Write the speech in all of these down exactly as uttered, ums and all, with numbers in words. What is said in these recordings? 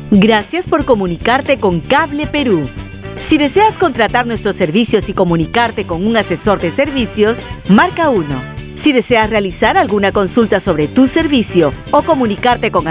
Gracias por comunicarte con Cable Perú. Si deseas contratar nuestros servicios y comunicarte con un asesor de servicios, marca uno. Si deseas realizar alguna consulta sobre tu servicio o comunicarte con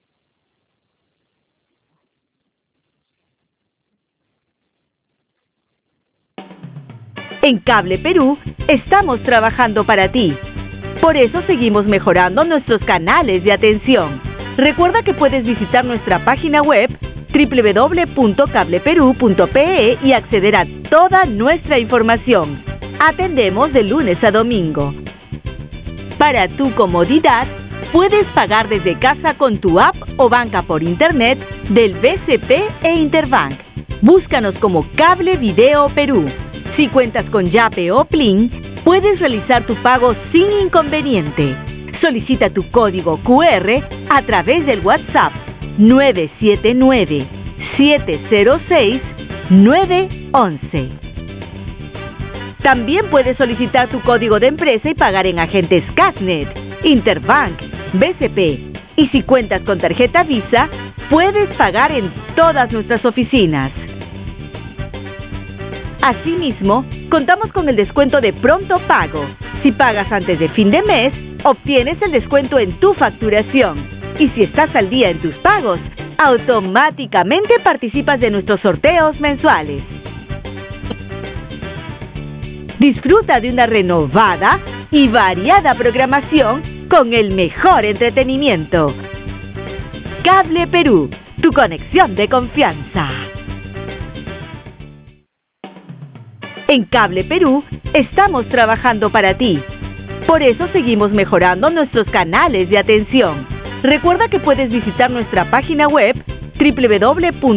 En Cable Perú, estamos trabajando para ti. Por eso seguimos mejorando nuestros canales de atención. Recuerda que puedes visitar nuestra página web doble u doble u doble u punto cable perú punto pe e y acceder a toda nuestra información. Atendemos de lunes a domingo. Para tu comodidad, puedes pagar desde casa con tu app o banca por internet del B C P e Interbank. Búscanos como Cable Video Perú. Si cuentas con Yape o Plin, puedes realizar tu pago sin inconveniente. Solicita tu código cu erre a través del WhatsApp nueve siete nueve, siete cero seis, nueve once. También puedes solicitar tu código de empresa y pagar en agentes Casnet, Interbank, B C P. Y si cuentas con tarjeta Visa, puedes pagar en todas nuestras oficinas. Asimismo, contamos con el descuento de pronto pago. Si pagas antes de fin de mes, obtienes el descuento en tu facturación. Y si estás al día en tus pagos, automáticamente participas de nuestros sorteos mensuales. Disfruta de una renovada y variada programación con el mejor entretenimiento. Cable Perú, tu conexión de confianza. En Cable Perú, estamos trabajando para ti. Por eso seguimos mejorando nuestros canales de atención. Recuerda que puedes visitar nuestra página web doble u doble u doble u punto